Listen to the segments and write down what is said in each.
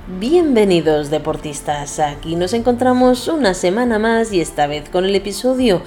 Bienvenidos deportistas, aquí nos encontramos una semana más y esta vez con el episodio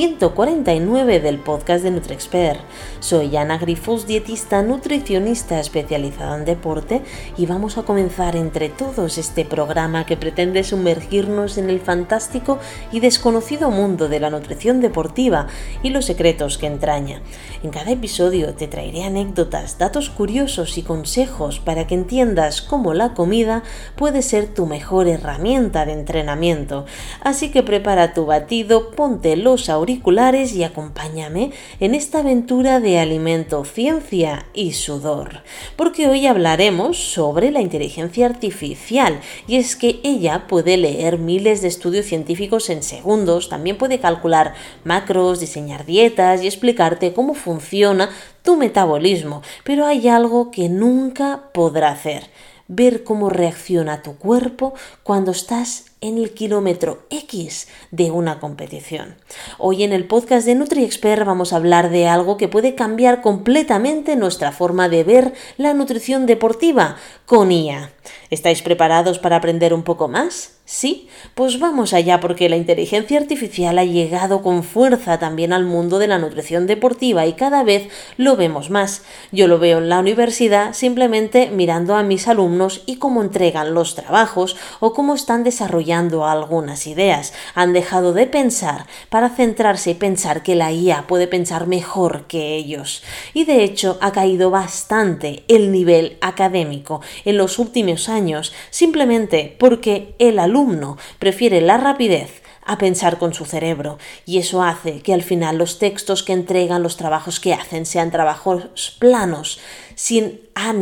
149 del podcast de NutriExpert. Soy Ana Grifos, dietista nutricionista especializada en deporte y vamos a comenzar entre todos este programa que pretende sumergirnos en el fantástico y desconocido mundo de la nutrición deportiva y los secretos que entraña. En cada episodio te traeré anécdotas, datos curiosos y consejos para que entiendas cómo la comida puede ser tu mejor herramienta de entrenamiento. Así que prepara tu batido, ponte los auriculares y acompáñame en esta aventura de alimento, ciencia y sudor. Porque hoy hablaremos sobre la inteligencia artificial, y es que ella puede leer miles de estudios científicos en segundos, también puede calcular macros, diseñar dietas y explicarte cómo funciona tu metabolismo, pero hay algo que nunca podrá hacer: ver cómo reacciona tu cuerpo cuando estás en el kilómetro X de una competición. Hoy en el podcast de NutriExpert vamos a hablar de algo que puede cambiar completamente nuestra forma de ver la nutrición deportiva con IA. ¿Estáis preparados para aprender un poco más? ¿Sí? Pues vamos allá, porque la inteligencia artificial ha llegado con fuerza también al mundo de la nutrición deportiva y cada vez lo vemos más. Yo lo veo en la universidad simplemente mirando a mis alumnos y cómo entregan los trabajos o cómo están desarrollando algunas ideas. Han dejado de pensar para centrarse y pensar que la IA puede pensar mejor que ellos. Y de hecho ha caído bastante el nivel académico en los últimos años, simplemente porque el alumno prefiere la rapidez a pensar con su cerebro, y eso hace que al final los textos que entregan, los trabajos que hacen, sean trabajos planos, sin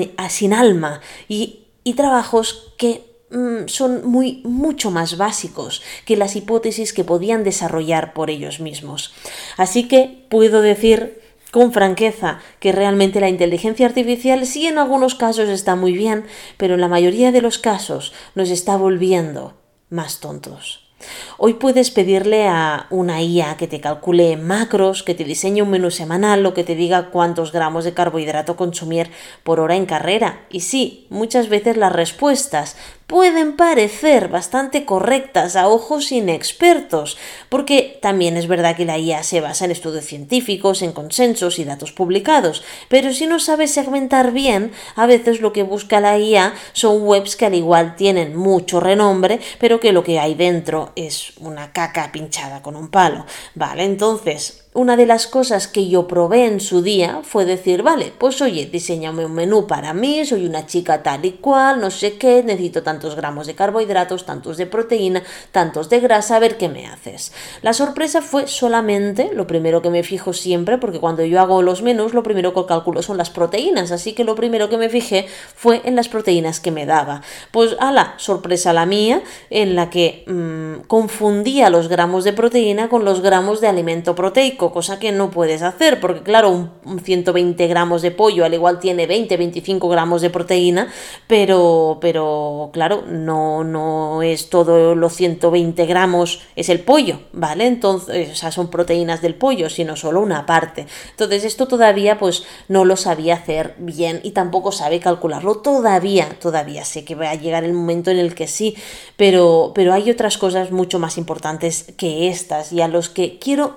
alma y trabajos que son mucho más básicos que las hipótesis que podían desarrollar por ellos mismos. Así que puedo decir con franqueza que realmente la inteligencia artificial sí en algunos casos está muy bien, pero en la mayoría de los casos nos está volviendo más tontos. Hoy puedes pedirle a una IA que te calcule macros, que te diseñe un menú semanal o que te diga cuántos gramos de carbohidrato consumir por hora en carrera. Y sí, muchas veces las respuestas pueden parecer bastante correctas a ojos inexpertos, porque también es verdad que la IA se basa en estudios científicos, en consensos y datos publicados, pero si no sabes segmentar bien, a veces lo que busca la IA son webs que al igual tienen mucho renombre, pero que lo que hay dentro es una caca pinchada con un palo. Vale, entonces una de las cosas que yo probé en su día fue decir, vale, pues oye, diseñame un menú para mí, soy una chica tal y cual, no sé qué, necesito tantos gramos de carbohidratos, tantos de proteína, tantos de grasa, a ver qué me haces. La sorpresa fue solamente, lo primero que me fijo siempre, porque cuando yo hago los menús, lo primero que calculo son las proteínas, así que lo primero que me fijé fue en las proteínas que me daba. Pues sorpresa la mía, en la que confundía los gramos de proteína con los gramos de alimento proteico, cosa que no puedes hacer, porque claro, un 120 gramos de pollo al igual tiene 20-25 gramos de proteína, pero claro, no es todo los 120 gramos es el pollo, ¿vale? Entonces, o sea, son proteínas del pollo, sino solo una parte. Entonces, esto todavía pues no lo sabía hacer bien y tampoco sabe calcularlo todavía sé que va a llegar el momento en el que sí, pero hay otras cosas mucho más importantes que estas y a los que quiero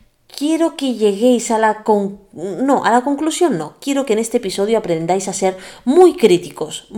que lleguéis a la conclusión no. Quiero que en este episodio aprendáis a ser muy críticos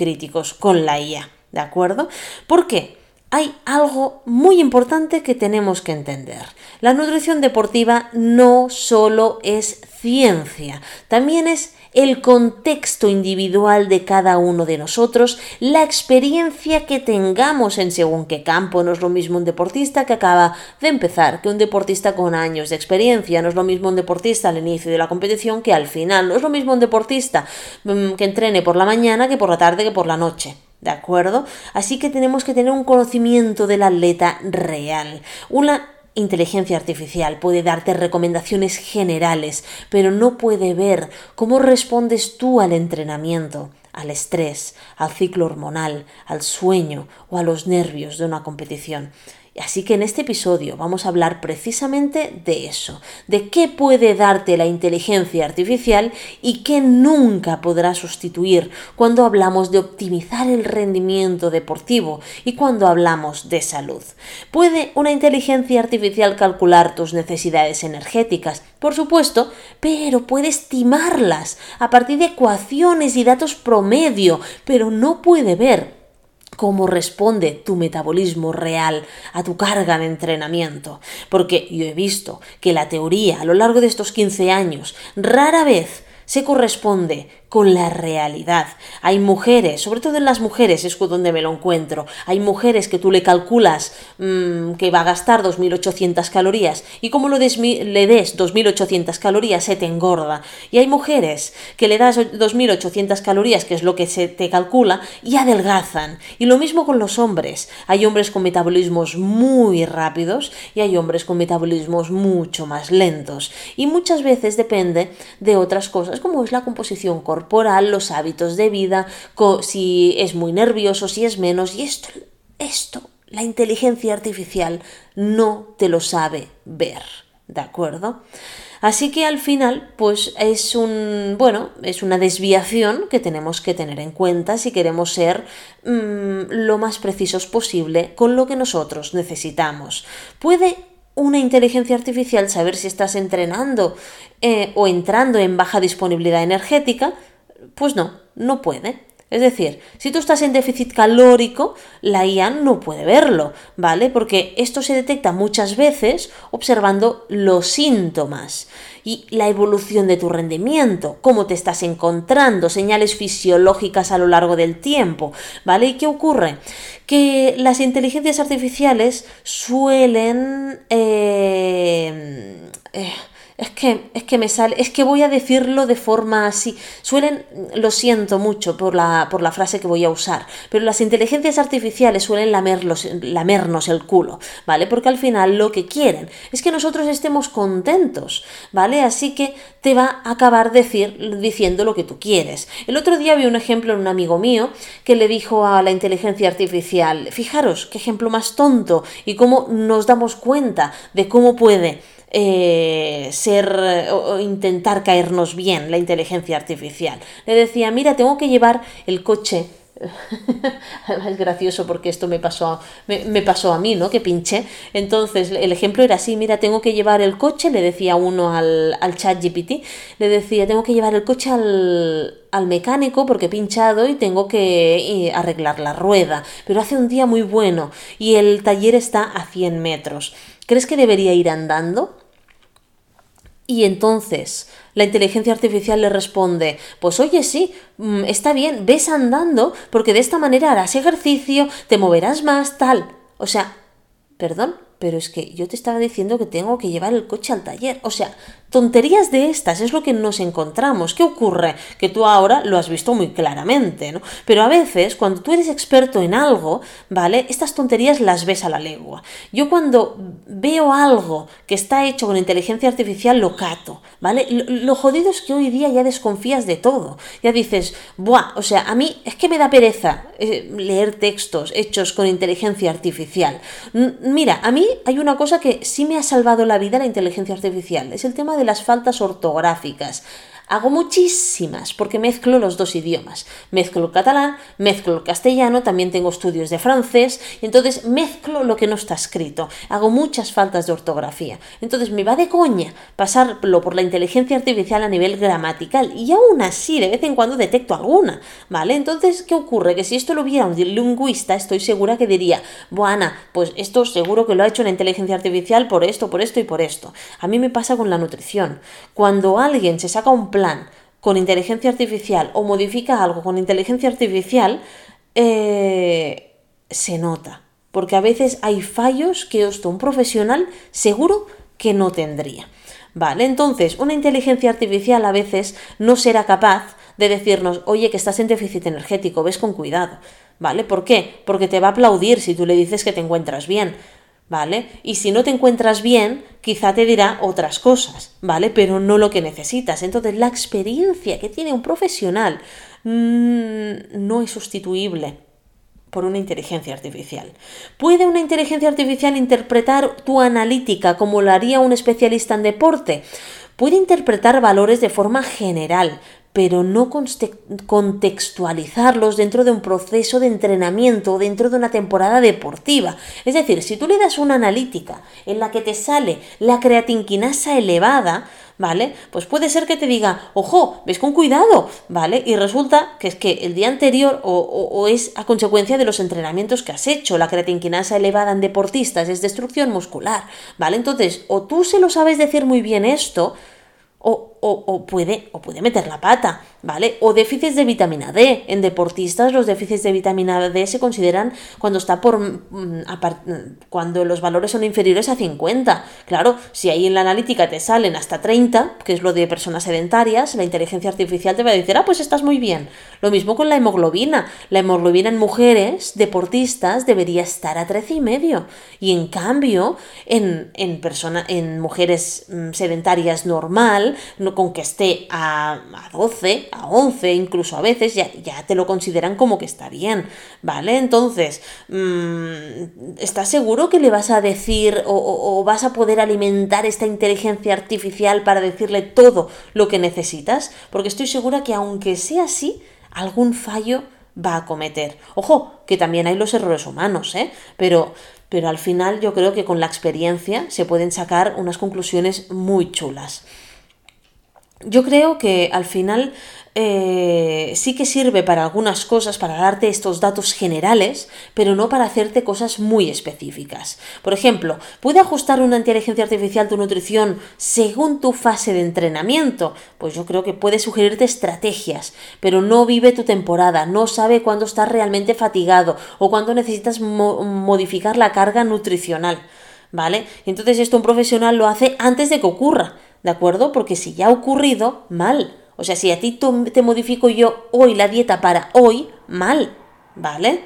con la IA, ¿de acuerdo? ¿Por qué? Hay algo muy importante que tenemos que entender. La nutrición deportiva no solo es ciencia, también es el contexto individual de cada uno de nosotros, la experiencia que tengamos en según qué campo. No es lo mismo un deportista que acaba de empezar que un deportista con años de experiencia, no es lo mismo un deportista al inicio de la competición que al final, no es lo mismo un deportista que entrene por la mañana que por la tarde que por la noche. ¿De acuerdo? Así que tenemos que tener un conocimiento del atleta real. Una inteligencia artificial puede darte recomendaciones generales, pero no puede ver cómo respondes tú al entrenamiento, al estrés, al ciclo hormonal, al sueño o a los nervios de una competición. Así que en este episodio vamos a hablar precisamente de eso, de qué puede darte la inteligencia artificial y qué nunca podrá sustituir cuando hablamos de optimizar el rendimiento deportivo y cuando hablamos de salud. ¿Puede una inteligencia artificial calcular tus necesidades energéticas? Por supuesto, pero puede estimarlas a partir de ecuaciones y datos promedio, pero no puede ver cómo responde tu metabolismo real a tu carga de entrenamiento. Porque yo he visto que la teoría a lo largo de estos 15 años rara vez se corresponde con la realidad. Hay mujeres, sobre todo en las mujeres es donde me lo encuentro, hay mujeres que tú le calculas que va a gastar 2.800 calorías y como le des 2.800 calorías se te engorda. Y hay mujeres que le das 2.800 calorías, que es lo que se te calcula, y adelgazan. Y lo mismo con los hombres. Hay hombres con metabolismos muy rápidos y hay hombres con metabolismos mucho más lentos. Y muchas veces depende de otras cosas, como es la composición corporal, los hábitos de vida, si es muy nervioso, si es menos, y esto la inteligencia artificial no te lo sabe ver, ¿de acuerdo? Así que al final, pues es una desviación que tenemos que tener en cuenta si queremos ser lo más precisos posible con lo que nosotros necesitamos. ¿Puede una inteligencia artificial saber si estás entrenando o entrando en baja disponibilidad energética? Pues no puede. Es decir, si tú estás en déficit calórico, la IA no puede verlo, ¿vale? Porque esto se detecta muchas veces observando los síntomas y la evolución de tu rendimiento, cómo te estás encontrando, señales fisiológicas a lo largo del tiempo, ¿vale? ¿Y qué ocurre? Que las inteligencias artificiales suelen es que voy a decirlo de forma así. Lo siento mucho por la frase que voy a usar, pero las inteligencias artificiales suelen lamernos el culo, ¿vale? Porque al final lo que quieren es que nosotros estemos contentos, ¿vale? Así que te va a acabar diciendo lo que tú quieres. El otro día vi un ejemplo en un amigo mío que le dijo a la inteligencia artificial, fijaros qué ejemplo más tonto y cómo nos damos cuenta de cómo puede intentar caernos bien la inteligencia artificial. Le decía, mira, tengo que llevar el coche. Es gracioso porque esto me pasó a mí, ¿no? Que pinché. Entonces el ejemplo era así, mira, tengo que llevar el coche, le decía uno al ChatGPT, le decía, tengo que llevar el coche al mecánico porque he pinchado y tengo que arreglar la rueda, pero hace un día muy bueno y el taller está a 100 metros. ¿Crees que debería ir andando? Y entonces la inteligencia artificial le responde, pues oye, sí, está bien, ves andando porque de esta manera harás ejercicio, te moverás más, tal. O sea, perdón, pero es que yo te estaba diciendo que tengo que llevar el coche al taller. O sea, tonterías de estas es lo que nos encontramos. ¿Qué ocurre? Que tú ahora lo has visto muy claramente, ¿no? Pero a veces, cuando tú eres experto en algo, ¿vale? Estas tonterías las ves a la legua. Yo cuando veo algo que está hecho con inteligencia artificial, lo cato, ¿vale? Lo jodido es que hoy día ya desconfías de todo. Ya dices, buah, o sea, a mí es que me da pereza leer textos hechos con inteligencia artificial. Mira, a mí hay una cosa que sí me ha salvado la vida la inteligencia artificial, es el tema de las faltas ortográficas. Hago muchísimas porque mezclo los dos idiomas. Mezclo el catalán, mezclo el castellano, también tengo estudios de francés, y entonces mezclo lo que no está escrito. Hago muchas faltas de ortografía. Entonces me va de coña pasarlo por la inteligencia artificial a nivel gramatical y aún así de vez en cuando detecto alguna, ¿vale? Entonces, ¿qué ocurre? Que si esto lo viera un lingüista, estoy segura que diría, bueno, pues esto seguro que lo ha hecho una inteligencia artificial por esto y por esto. A mí me pasa con la nutrición. Cuando alguien se saca un plan con inteligencia artificial o modifica algo con inteligencia artificial, se nota, porque a veces hay fallos que un profesional seguro que no tendría, ¿vale? Entonces, una inteligencia artificial a veces no será capaz de decirnos, oye, que estás en déficit energético, ves con cuidado, ¿vale? ¿Por qué? Porque te va a aplaudir si tú le dices que te encuentras bien, ¿vale? Y si no te encuentras bien, quizá te dirá otras cosas, ¿vale? Pero no lo que necesitas. Entonces, la experiencia que tiene un profesional no es sustituible. por una inteligencia artificial. ¿Puede una inteligencia artificial interpretar tu analítica como lo haría un especialista en deporte? Puede interpretar valores de forma general, pero no contextualizarlos dentro de un proceso de entrenamiento o dentro de una temporada deportiva. Es decir, si tú le das una analítica en la que te sale la creatinquinasa elevada, ¿vale? Pues puede ser que te diga, ojo, ves con cuidado, ¿vale? Y resulta que es que el día anterior o es a consecuencia de los entrenamientos que has hecho. La creatinquinasa elevada en deportistas es destrucción muscular, ¿vale? Entonces, o tú se lo sabes decir muy bien esto, o puede meter la pata, ¿vale? O déficits de vitamina D. En deportistas los déficits de vitamina D se consideran cuando cuando los valores son inferiores a 50. Claro, si ahí en la analítica te salen hasta 30, que es lo de personas sedentarias, la inteligencia artificial te va a decir, pues estás muy bien. Lo mismo con la hemoglobina. La hemoglobina en mujeres deportistas debería estar a 13,5. Y en cambio, en mujeres sedentarias normal, no, con que esté a 12, a 11, incluso a veces ya te lo consideran como que está bien, ¿vale? Entonces, ¿estás seguro que le vas a decir o vas a poder alimentar esta inteligencia artificial para decirle todo lo que necesitas? Porque estoy segura que aunque sea así, algún fallo va a cometer. Ojo, que también hay los errores humanos, pero al final yo creo que con la experiencia se pueden sacar unas conclusiones muy chulas. Yo creo que al final sí que sirve para algunas cosas, para darte estos datos generales, pero no para hacerte cosas muy específicas. Por ejemplo, ¿puede ajustar una inteligencia artificial tu nutrición según tu fase de entrenamiento? Pues yo creo que puede sugerirte estrategias, pero no vive tu temporada, no sabe cuándo estás realmente fatigado o cuándo necesitas modificar la carga nutricional, ¿vale? Entonces esto un profesional lo hace antes de que ocurra, ¿de acuerdo? Porque si ya ha ocurrido, mal. O sea, si a ti te modifico yo hoy la dieta para hoy, mal, ¿vale?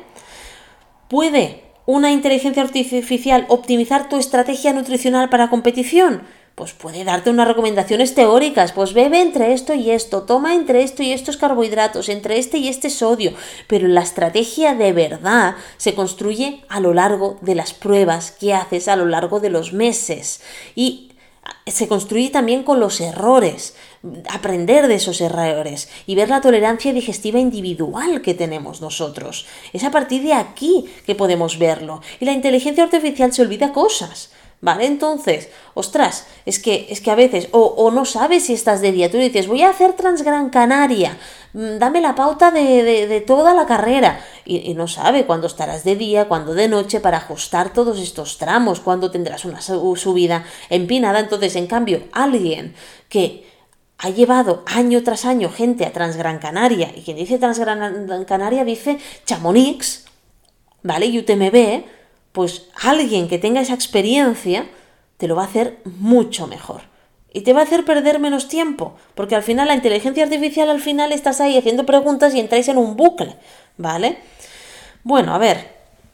¿Puede una inteligencia artificial optimizar tu estrategia nutricional para competición? Pues puede darte unas recomendaciones teóricas, pues bebe entre esto y esto, toma entre esto y estos carbohidratos, entre este y este sodio, pero la estrategia de verdad se construye a lo largo de las pruebas que haces a lo largo de los meses y se construye también con los errores, aprender de esos errores y ver la tolerancia digestiva individual que tenemos nosotros. Es a partir de aquí que podemos verlo. Y la inteligencia artificial se olvida cosas, ¿vale? Entonces, ostras, es que a veces o no sabes si estás de día. Tú dices, voy a hacer Transgran Canaria, dame la pauta de toda la carrera. Y no sabe cuándo estarás de día, cuándo de noche, para ajustar todos estos tramos, cuándo tendrás una subida empinada. Entonces, en cambio, alguien que ha llevado año tras año gente a Transgran Canaria, y quien dice Transgran Canaria dice Chamonix, ¿vale? Y UTMB, pues alguien que tenga esa experiencia te lo va a hacer mucho mejor. Y te va a hacer perder menos tiempo, porque al final la inteligencia artificial, al final estás ahí haciendo preguntas y entráis en un bucle, ¿vale? Bueno, a ver,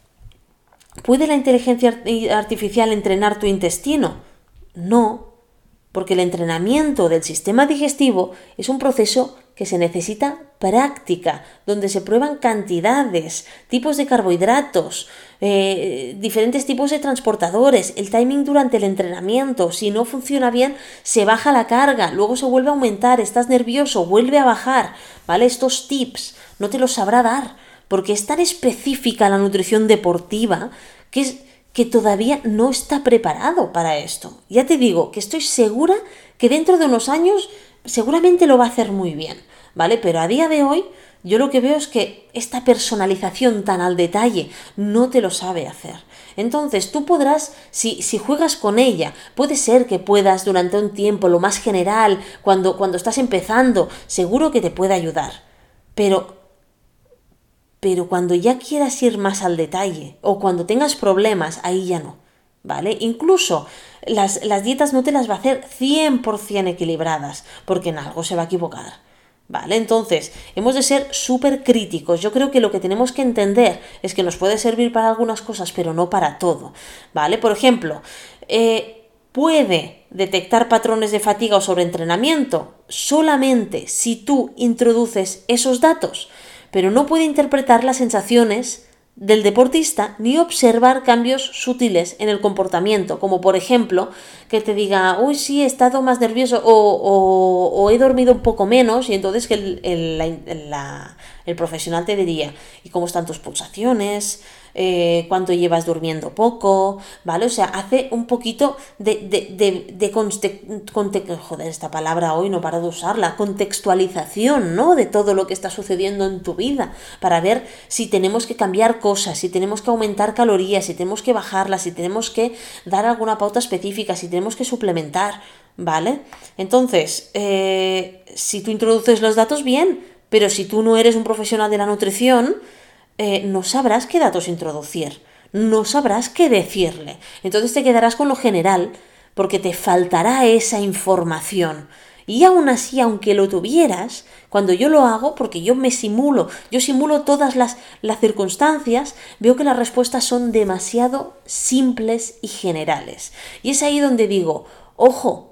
¿puede la inteligencia artificial entrenar tu intestino? No, porque el entrenamiento del sistema digestivo es un proceso que se necesita práctica, donde se prueban cantidades, tipos de carbohidratos, diferentes tipos de transportadores, el timing durante el entrenamiento. Si no funciona bien, se baja la carga, luego se vuelve a aumentar, estás nervioso, vuelve a bajar, ¿vale? Estos tips no te los sabrá dar, porque es tan específica la nutrición deportiva que todavía no está preparado para esto. Ya te digo que estoy segura que dentro de unos años seguramente lo va a hacer muy bien, ¿vale? Pero a día de hoy yo lo que veo es que esta personalización tan al detalle no te lo sabe hacer. Entonces tú podrás, si juegas con ella, puede ser que puedas durante un tiempo, lo más general, cuando estás empezando, seguro que te puede ayudar. Pero cuando ya quieras ir más al detalle o cuando tengas problemas, ahí ya no, ¿vale? Incluso las dietas no te las va a hacer 100% equilibradas, porque en algo se va a equivocar, ¿vale? Entonces, hemos de ser súper críticos. Yo creo que lo que tenemos que entender es que nos puede servir para algunas cosas, pero no para todo, ¿vale? Por ejemplo, puede detectar patrones de fatiga o sobreentrenamiento solamente si tú introduces esos datos, pero no puede interpretar las sensaciones del deportista ni observar cambios sutiles en el comportamiento, como por ejemplo que te diga, uy, sí, he estado más nervioso o he dormido un poco menos, y entonces que el profesional te diría, ¿y cómo están tus pulsaciones? ¿Cuánto llevas durmiendo poco? ¿Vale? O sea, hace un poquito joder, esta palabra hoy no paro de usarla, contextualización, ¿no? De todo lo que está sucediendo en tu vida, para ver si tenemos que cambiar cosas, si tenemos que aumentar calorías, si tenemos que bajarlas, si tenemos que dar alguna pauta específica, si tenemos que suplementar, ¿vale? Entonces, si tú introduces los datos, bien, pero si tú no eres un profesional de la nutrición, no sabrás qué datos introducir, no sabrás qué decirle. Entonces te quedarás con lo general, porque te faltará esa información. Y aún así, aunque lo tuvieras, cuando yo lo hago, porque yo simulo todas las circunstancias, veo que las respuestas son demasiado simples y generales. Y es ahí donde digo, ojo,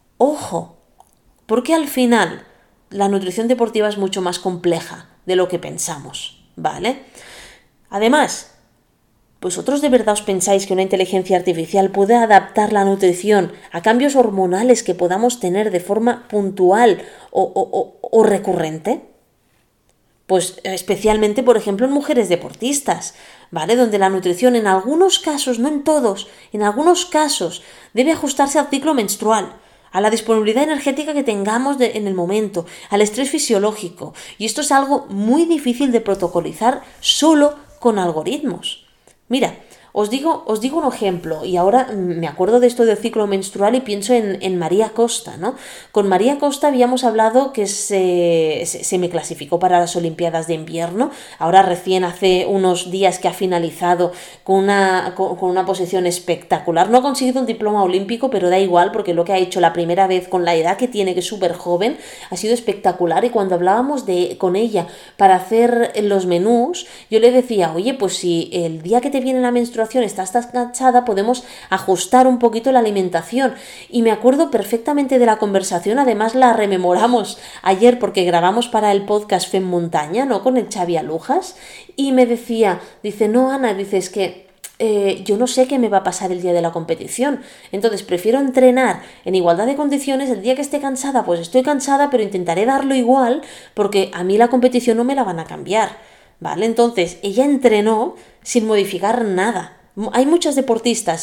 porque al final la nutrición deportiva es mucho más compleja de lo que pensamos, ¿vale? Además, ¿vosotros de verdad os pensáis que una inteligencia artificial puede adaptar la nutrición a cambios hormonales que podamos tener de forma puntual o recurrente? Pues especialmente, por ejemplo, en mujeres deportistas, ¿vale? Donde la nutrición en algunos casos, no en todos, en algunos casos debe ajustarse al ciclo menstrual, a la disponibilidad energética que tengamos en el momento, al estrés fisiológico. Y esto es algo muy difícil de protocolizar solo con algoritmos. Mira, os digo un ejemplo, y ahora me acuerdo de esto del ciclo menstrual y pienso en María Costa, ¿no? Con María Costa habíamos hablado que se me clasificó para las Olimpiadas de invierno, ahora recién hace unos días que ha finalizado con una posición espectacular. No ha conseguido un diploma olímpico, pero da igual, porque lo que ha hecho la primera vez con la edad que tiene, que es súper joven, ha sido espectacular. Y cuando hablábamos con ella para hacer los menús, yo le decía, oye, pues si el día que te viene la menstruación estás cansada, podemos ajustar un poquito la alimentación. Y me acuerdo perfectamente de la conversación, además la rememoramos ayer porque grabamos para el podcast Fem Montaña, ¿no? Con el Xavi Alujas, y me decía, dice, no, Ana, dice, es que yo no sé qué me va a pasar el día de la competición, entonces prefiero entrenar en igualdad de condiciones. El día que esté cansada, pues estoy cansada, pero intentaré darlo igual, porque a mí la competición no me la van a cambiar, ¿vale? Entonces ella entrenó sin modificar nada. Hay muchas deportistas,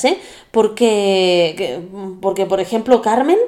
porque por ejemplo Carmen,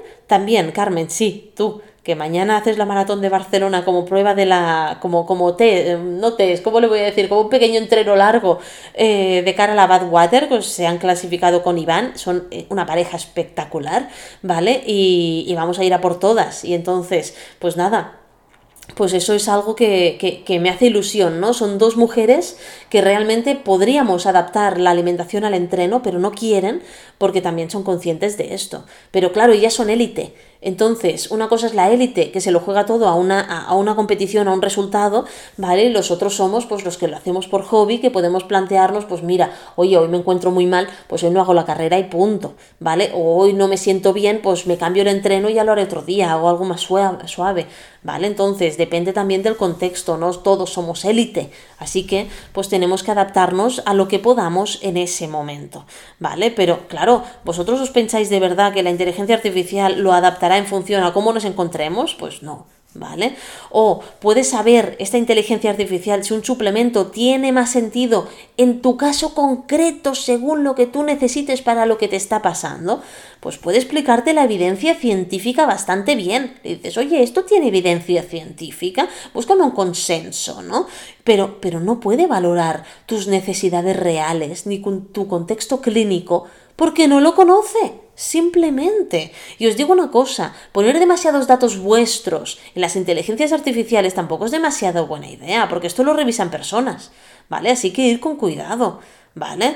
sí, tú, que mañana haces la maratón de Barcelona como prueba de como ¿cómo le voy a decir? Como un pequeño entreno largo de cara a la Badwater, pues se han clasificado con Iván, son una pareja espectacular, ¿vale? Y vamos a ir a por todas, y entonces, pues nada, pues eso es algo que me hace ilusión, ¿no? Son dos mujeres que realmente podríamos adaptar la alimentación al entreno, pero no quieren, porque también son conscientes de esto. Pero claro, ellas son élite. Entonces, una cosa es la élite, que se lo juega todo a una competición, a un resultado, ¿vale? Y los otros somos pues los que lo hacemos por hobby, que podemos plantearnos, pues mira, oye, hoy me encuentro muy mal, pues hoy no hago la carrera y punto, ¿vale? O hoy no me siento bien, pues me cambio el entreno y ya lo haré otro día, hago algo más suave, ¿vale? Entonces, depende también del contexto, no todos somos élite, así que pues tenemos que adaptarnos a lo que podamos en ese momento, ¿vale? Pero claro, ¿vosotros os pensáis de verdad que la inteligencia artificial lo adaptará en función a cómo nos encontremos? Pues no, ¿vale? O puede saber esta inteligencia artificial si un suplemento tiene más sentido en tu caso concreto según lo que tú necesites para lo que te está pasando. Pues puede explicarte la evidencia científica bastante bien. Le dices, oye, ¿esto tiene evidencia científica? Búscame un consenso, ¿no? Pero no puede valorar tus necesidades reales ni tu contexto clínico porque no lo conoce, simplemente. Y os digo una cosa, poner demasiados datos vuestros en las inteligencias artificiales tampoco es demasiado buena idea, porque esto lo revisan personas, ¿vale? Así que ir con cuidado, ¿vale?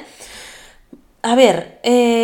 A ver,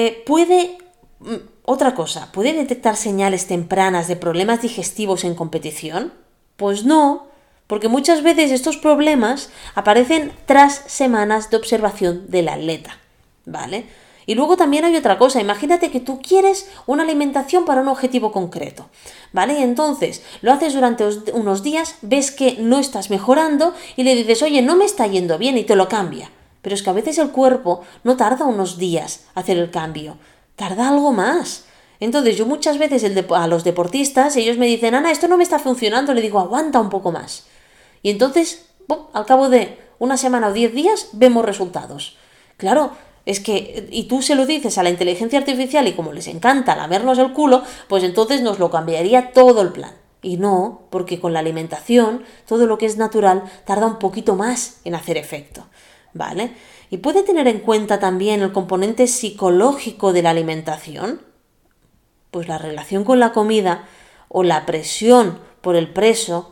otra cosa, ¿puede detectar señales tempranas de problemas digestivos en competición? Pues no, porque muchas veces estos problemas aparecen tras semanas de observación del atleta, ¿vale? Y luego también hay otra cosa, imagínate que tú quieres una alimentación para un objetivo concreto, ¿vale? Y entonces lo haces durante unos días, ves que no estás mejorando y le dices, oye, no me está yendo bien, y te lo cambia. pero es que a veces el cuerpo no tarda unos días hacer el cambio, tarda algo más. Entonces yo muchas veces a los deportistas, ellos me dicen, Ana, esto no me está funcionando, le digo, aguanta un poco más. Y entonces, al cabo de una semana o 10 días, vemos resultados. Claro, es que, y tú se lo dices a la inteligencia artificial y como les encanta lamernos el culo, pues entonces nos lo cambiaría todo el plan. Y no, porque con la alimentación, todo lo que es natural tarda un poquito más en hacer efecto, ¿vale? Y puede tener en cuenta también el componente psicológico de la alimentación, pues la relación con la comida o la presión por el peso,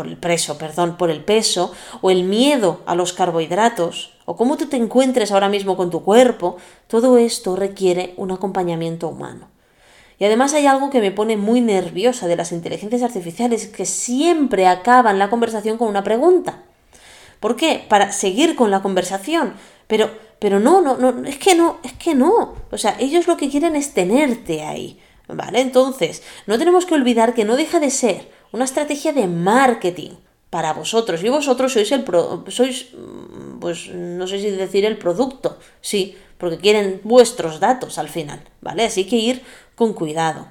o el miedo a los carbohidratos, o cómo tú te encuentres ahora mismo con tu cuerpo, todo esto requiere un acompañamiento humano. Y además hay algo que me pone muy nerviosa de las inteligencias artificiales, que siempre acaban la conversación con una pregunta. ¿Por qué? Para seguir con la conversación. Pero no, es que no. O sea, ellos lo que quieren es tenerte ahí, ¿vale? Entonces, no tenemos que olvidar que no deja de ser una estrategia de marketing para vosotros. Y vosotros sois pues no sé si decir el producto, sí, porque quieren vuestros datos al final, ¿vale? Así que ir con cuidado.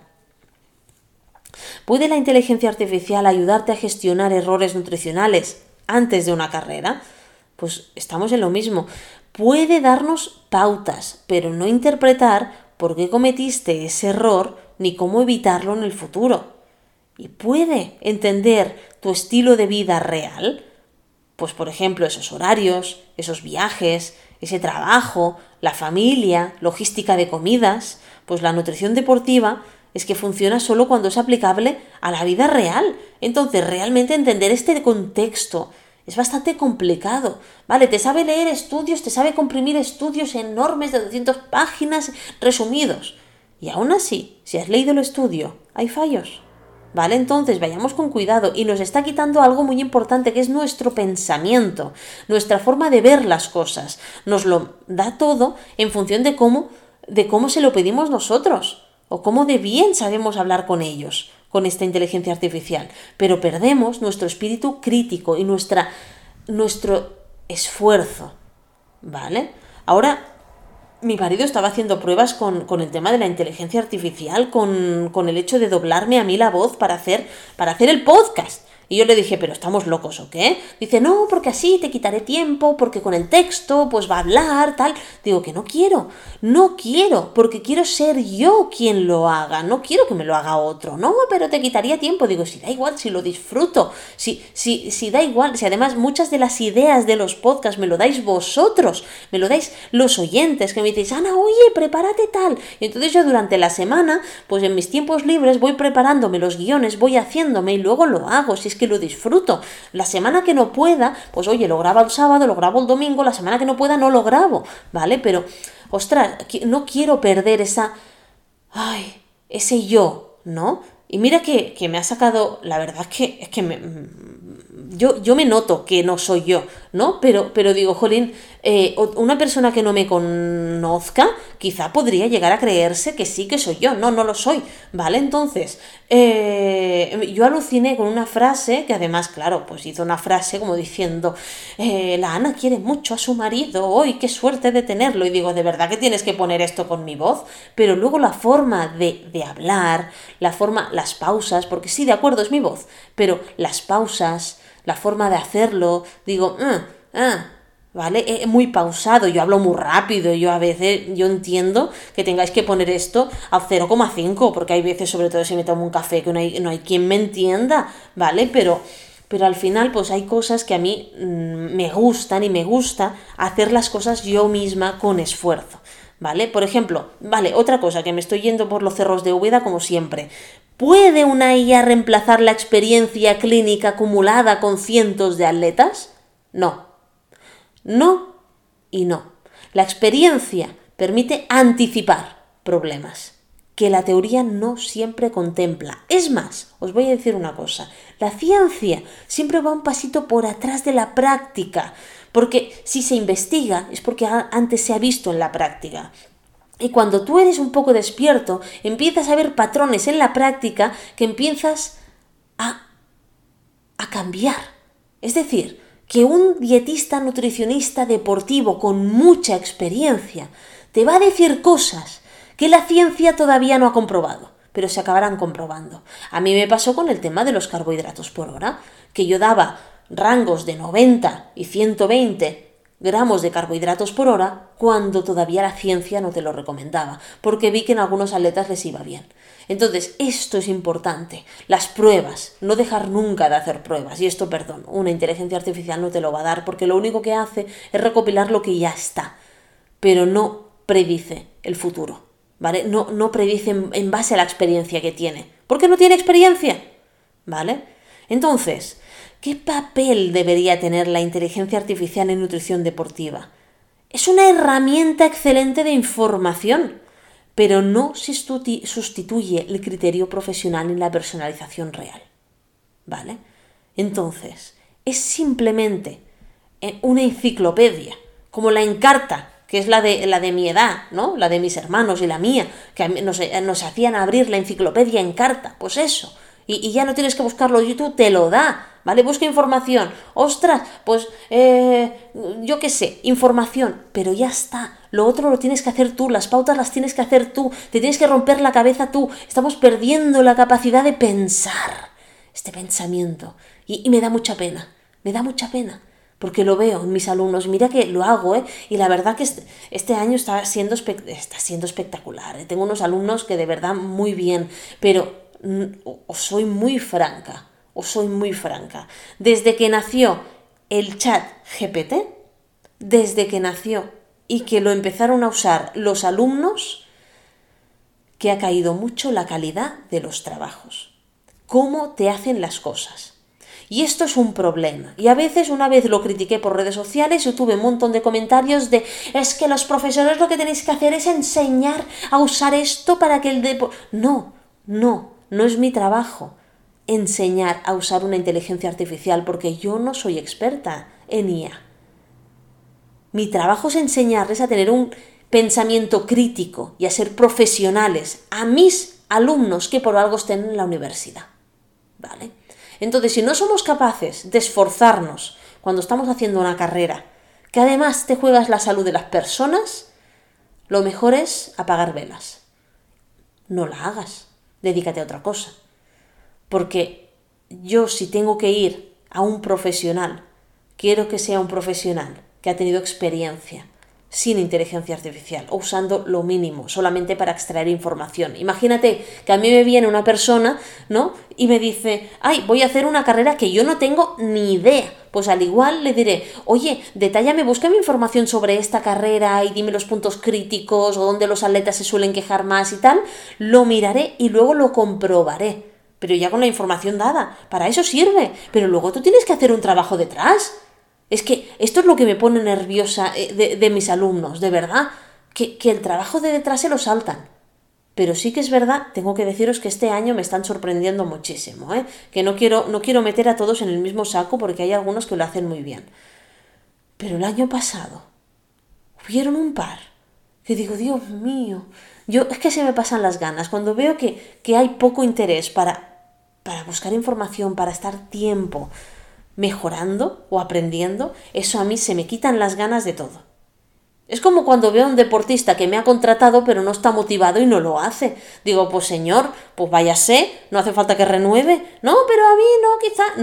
¿Puede la inteligencia artificial ayudarte a gestionar errores nutricionales antes de una carrera? Pues estamos en lo mismo. Puede darnos pautas, pero no interpretar por qué cometiste ese error ni cómo evitarlo en el futuro. Y puede entender tu estilo de vida real, pues por ejemplo esos horarios, esos viajes, ese trabajo, la familia, logística de comidas. Pues la nutrición deportiva es que funciona solo cuando es aplicable a la vida real. Entonces realmente entender este contexto es bastante complicado, ¿vale? Te sabe leer estudios, te sabe comprimir estudios enormes de 200 páginas resumidos. Y aún así, si has leído el estudio, hay fallos, ¿vale? Entonces vayamos con cuidado, y nos está quitando algo muy importante, que es nuestro pensamiento, nuestra forma de ver las cosas. Nos lo da todo en función de cómo se lo pedimos nosotros, o cómo de bien sabemos hablar con ellos, con esta inteligencia artificial. Pero perdemos nuestro espíritu crítico y nuestro esfuerzo, ¿vale? Ahora, mi marido estaba haciendo pruebas con el tema de la inteligencia artificial, con el hecho de doblarme a mí la voz para hacer el podcast. Y yo le dije, ¿pero estamos locos o qué? Dice, no, porque así te quitaré tiempo, porque con el texto pues va a hablar, tal. Digo que no quiero, porque quiero ser yo quien lo haga, no quiero que me lo haga otro. No, pero te quitaría tiempo. Digo, si da igual, si lo disfruto, si da igual, si además muchas de las ideas de los podcasts me lo dais vosotros, me lo dais los oyentes, que me decís, Ana, oye, prepárate tal. Y entonces yo durante la semana, pues en mis tiempos libres voy preparándome los guiones, voy haciéndome y luego lo hago, si es que lo disfruto. La semana que no pueda, pues oye, lo grabo el sábado, lo grabo el domingo, la semana que no pueda no lo grabo, ¿vale? Pero, ostras, no quiero perder ese yo, ¿no? Y mira que me ha sacado, la verdad es que yo me noto que no soy yo, ¿no? Pero digo, jolín, una persona que no me conozca quizá podría llegar a creerse que sí que soy yo. No lo soy, ¿vale? Entonces, yo aluciné con una frase que además, claro, pues hizo una frase como diciendo, la Ana quiere mucho a su marido, hoy qué suerte de tenerlo. Y digo, ¿de verdad que tienes que poner esto con mi voz? Pero luego la forma de hablar, las pausas, porque sí, de acuerdo, es mi voz, pero las pausas, la forma de hacerlo, digo, ¿vale? Muy pausado, yo hablo muy rápido, yo entiendo que tengáis que poner esto al 0,5, porque hay veces, sobre todo si me tomo un café, que no hay quien me entienda, ¿vale? Pero al final, pues hay cosas que a mí me gustan, y me gusta hacer las cosas yo misma con esfuerzo, ¿vale? Por ejemplo, vale, otra cosa, que me estoy yendo por los cerros de Úbeda como siempre. ¿Puede una IA reemplazar la experiencia clínica acumulada con cientos de atletas? No. No y no. La experiencia permite anticipar problemas que la teoría no siempre contempla. Es más, os voy a decir una cosa, la ciencia siempre va un pasito por atrás de la práctica, porque si se investiga es porque antes se ha visto en la práctica. Y cuando tú eres un poco despierto, empiezas a ver patrones en la práctica que empiezas a cambiar. Es decir, que un dietista nutricionista deportivo con mucha experiencia te va a decir cosas que la ciencia todavía no ha comprobado, pero se acabarán comprobando. A mí me pasó con el tema de los carbohidratos por hora, que yo daba rangos de 90 y 120 gramos de carbohidratos por hora cuando todavía la ciencia no te lo recomendaba, porque vi que en algunos atletas les iba bien. Entonces, esto es importante. Las pruebas, no dejar nunca de hacer pruebas. Y esto, perdón, una inteligencia artificial no te lo va a dar, porque lo único que hace es recopilar lo que ya está, pero no predice el futuro, ¿vale? No predice en base a la experiencia que tiene, porque no tiene experiencia, ¿vale? Entonces, ¿qué papel debería tener la inteligencia artificial en nutrición deportiva? Es una herramienta excelente de información, pero no sustituye el criterio profesional en la personalización real, ¿vale? Entonces, es simplemente una enciclopedia, como la Encarta, que es la de mi edad, ¿no? La de mis hermanos y la mía, que nos hacían abrir la enciclopedia Encarta, pues eso. Y ya no tienes que buscarlo, YouTube te lo da, ¿vale? Busca información. Ostras, pues yo qué sé, información, pero ya está. Lo otro lo tienes que hacer tú, las pautas las tienes que hacer tú, te tienes que romper la cabeza tú. Estamos perdiendo la capacidad de pensar, este pensamiento. Y me da mucha pena, porque lo veo en mis alumnos. Mira que lo hago, y la verdad que este año está siendo espectacular. Tengo unos alumnos que de verdad muy bien, pero os soy muy franca. Desde que nació el chat GPT, desde que nació y que lo empezaron a usar los alumnos, que ha caído mucho la calidad de los trabajos. Cómo te hacen las cosas. Y esto es un problema. Y a veces, una vez lo critiqué por redes sociales y tuve un montón de comentarios de es que los profesores lo que tenéis que hacer es enseñar a usar esto para que el deporte... No es mi trabajo enseñar a usar una inteligencia artificial, porque yo no soy experta en IA. Mi trabajo es enseñarles a tener un pensamiento crítico y a ser profesionales a mis alumnos que por algo estén en la universidad, ¿vale? Entonces, si no somos capaces de esforzarnos cuando estamos haciendo una carrera, que además te juegas la salud de las personas, lo mejor es apagar velas. No la hagas, dedícate a otra cosa. Porque yo, si tengo que ir a un profesional, quiero que sea un profesional que ha tenido experiencia, sin inteligencia artificial, o usando lo mínimo, solamente para extraer información. Imagínate que a mí me viene una persona, ¿no? Y me dice, voy a hacer una carrera que yo no tengo ni idea. Pues al igual le diré, oye, detállame, búscame información sobre esta carrera y dime los puntos críticos o dónde los atletas se suelen quejar más y tal. Lo miraré y luego lo comprobaré. Pero ya con la información dada, para eso sirve. Pero luego tú tienes que hacer un trabajo detrás. Es que esto es lo que me pone nerviosa de mis alumnos, de verdad, que el trabajo de detrás se lo saltan. Pero sí que es verdad, tengo que deciros que este año me están sorprendiendo muchísimo, que no quiero meter a todos en el mismo saco porque hay algunos que lo hacen muy bien. Pero el año pasado hubieron un par que digo, Dios mío, es que se me pasan las ganas cuando veo que hay poco interés para buscar información, para estar tiempo mejorando o aprendiendo. Eso a mí se me quitan las ganas de todo. Es como cuando veo a un deportista que me ha contratado pero no está motivado y no lo hace. Digo, pues señor, pues váyase, no hace falta que renueve. No, pero a mí no, quizá.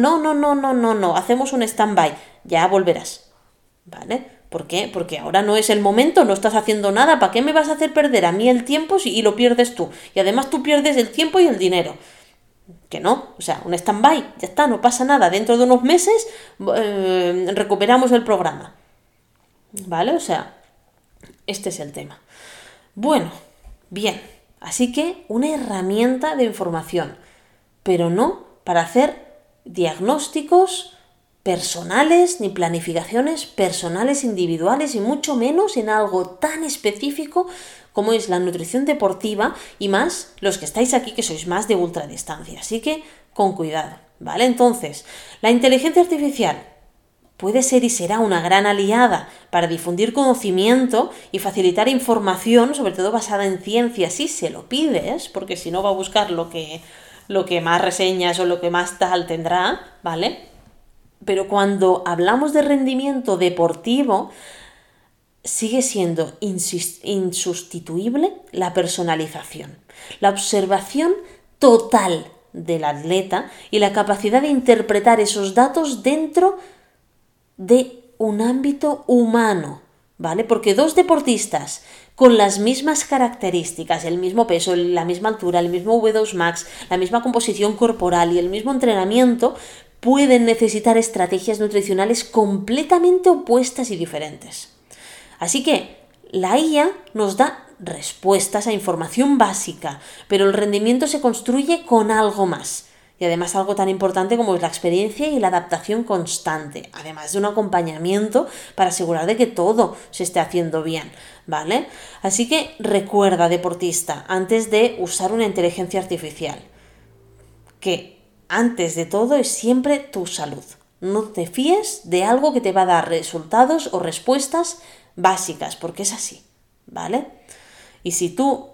No, hacemos un stand-by. Ya volverás, ¿vale? ¿Por qué? Porque ahora no es el momento, no estás haciendo nada. ¿Para qué me vas a hacer perder a mí el tiempo y lo pierdes tú? Y además tú pierdes el tiempo y el dinero. Que no, o sea, un stand-by, ya está, no pasa nada. Dentro de unos meses recuperamos el programa, ¿vale? O sea, este es el tema. Bueno, bien, así que una herramienta de información, pero no para hacer diagnósticos personales ni planificaciones personales individuales, y mucho menos en algo tan específico como es la nutrición deportiva, y más los que estáis aquí que sois más de ultradistancia. Así que con cuidado, ¿vale? Entonces, la inteligencia artificial puede ser y será una gran aliada para difundir conocimiento y facilitar información, sobre todo basada en ciencia, si se lo pides, porque si no va a buscar lo que más reseñas o lo que más tal tendrá, ¿vale? Pero cuando hablamos de rendimiento deportivo, sigue siendo insustituible la personalización, la observación total del atleta y la capacidad de interpretar esos datos dentro de un ámbito humano, ¿vale? Porque dos deportistas con las mismas características, el mismo peso, la misma altura, el mismo V2 Max, la misma composición corporal y el mismo entrenamiento, pueden necesitar estrategias nutricionales completamente opuestas y diferentes. Así que la IA nos da respuestas a información básica, pero el rendimiento se construye con algo más. Y además algo tan importante como es la experiencia y la adaptación constante, además de un acompañamiento para asegurar de que todo se esté haciendo bien, ¿vale? Así que recuerda, deportista, antes de usar una inteligencia artificial, que antes de todo es siempre tu salud. No te fíes de algo que te va a dar resultados o respuestas básicas, porque es así, ¿vale? Y si tú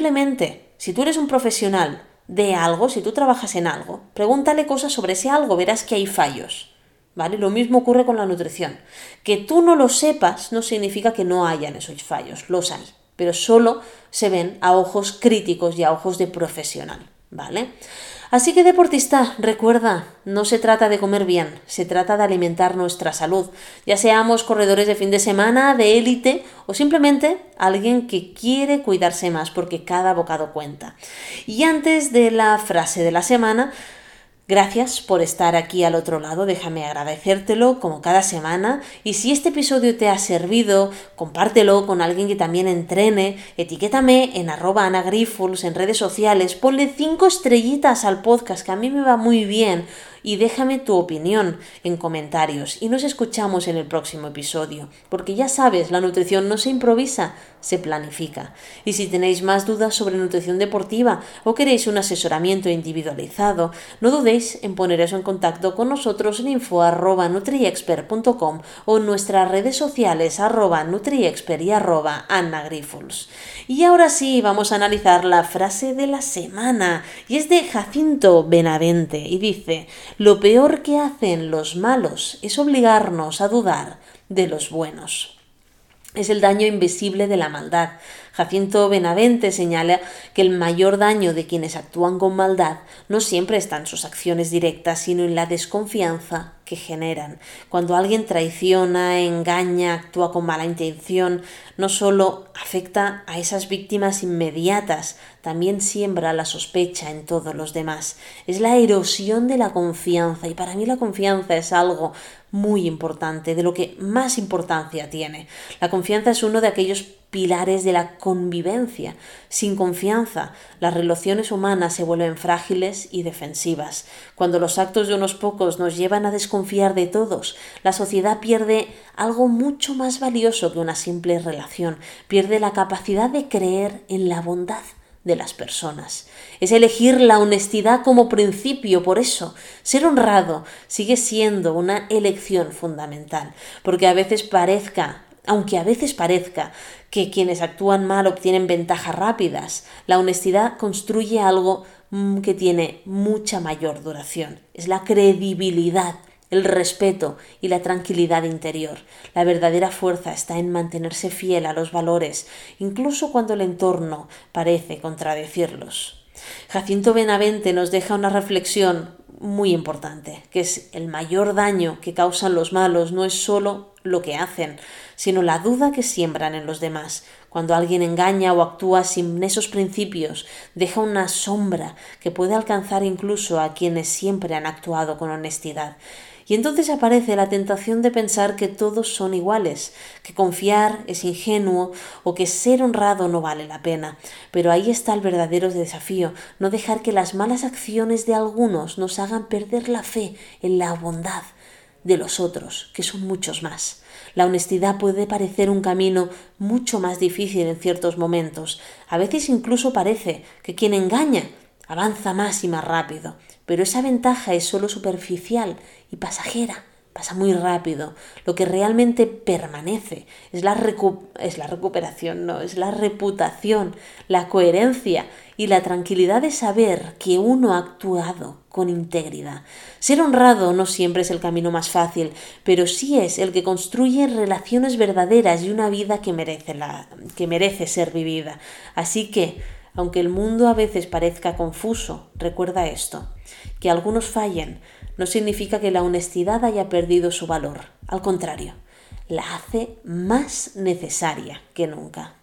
eres un profesional de algo, si tú trabajas en algo, pregúntale cosas sobre ese algo, verás que hay fallos, ¿vale? Lo mismo ocurre con la nutrición. Que tú no lo sepas no significa que no hayan esos fallos, los hay, pero solo se ven a ojos críticos y a ojos de profesional, ¿vale? Así que, deportista, recuerda, no se trata de comer bien, se trata de alimentar nuestra salud, ya seamos corredores de fin de semana, de élite o simplemente alguien que quiere cuidarse más porque cada bocado cuenta. Y antes de la frase de la semana, gracias por estar aquí al otro lado, déjame agradecértelo como cada semana, y si este episodio te ha servido, compártelo con alguien que también entrene, etiquétame en @AnaGrifols en redes sociales, ponle 5 estrellitas al podcast que a mí me va muy bien y déjame tu opinión en comentarios y nos escuchamos en el próximo episodio, porque ya sabes, la nutrición no se improvisa, se planifica. Y si tenéis más dudas sobre nutrición deportiva o queréis un asesoramiento individualizado, no dudéis en poneros en contacto con nosotros en info@nutriexpert.com o en nuestras redes sociales @nutriexpert y @AnnaGrifols. Y ahora sí, vamos a analizar la frase de la semana y es de Jacinto Benavente y dice: lo peor que hacen los malos es obligarnos a dudar de los buenos. Es el daño invisible de la maldad. Jacinto Benavente señala que el mayor daño de quienes actúan con maldad no siempre está en sus acciones directas, sino en la desconfianza que generan. Cuando alguien traiciona, engaña, actúa con mala intención, no solo afecta a esas víctimas inmediatas, también siembra la sospecha en todos los demás. Es la erosión de la confianza, y para mí la confianza es algo muy importante, de lo que más importancia tiene. La confianza es uno de aquellos pilares de la convivencia. Sin confianza, las relaciones humanas se vuelven frágiles y defensivas. Cuando los actos de unos pocos nos llevan a desconfiar de todos, la sociedad pierde algo mucho más valioso que una simple relación, pierde la capacidad de creer en la bondad de las personas. Es elegir la honestidad como principio. Por eso, ser honrado sigue siendo una elección fundamental, porque aunque a veces parezca que quienes actúan mal obtienen ventajas rápidas, la honestidad construye algo que tiene mucha mayor duración. Es la credibilidad, el respeto y la tranquilidad interior. La verdadera fuerza está en mantenerse fiel a los valores, incluso cuando el entorno parece contradecirlos. Jacinto Benavente nos deja una reflexión muy importante, que es: el mayor daño que causan los malos no es solo lo que hacen, sino la duda que siembran en los demás. Cuando alguien engaña o actúa sin esos principios, deja una sombra que puede alcanzar incluso a quienes siempre han actuado con honestidad. Y entonces aparece la tentación de pensar que todos son iguales, que confiar es ingenuo o que ser honrado no vale la pena. Pero ahí está el verdadero desafío: no dejar que las malas acciones de algunos nos hagan perder la fe en la bondad de los otros, que son muchos más. La honestidad puede parecer un camino mucho más difícil en ciertos momentos. A veces incluso parece que quien engaña avanza más y más rápido, pero esa ventaja es solo superficial y pasajera, pasa muy rápido. Lo que realmente permanece es la recuperación, no, es la reputación, la coherencia y la tranquilidad de saber que uno ha actuado con integridad. Ser honrado no siempre es el camino más fácil, pero sí es el que construye relaciones verdaderas y una vida que merece ser vivida. Así que, aunque el mundo a veces parezca confuso, recuerda esto, que algunos fallen no significa que la honestidad haya perdido su valor. Al contrario, la hace más necesaria que nunca.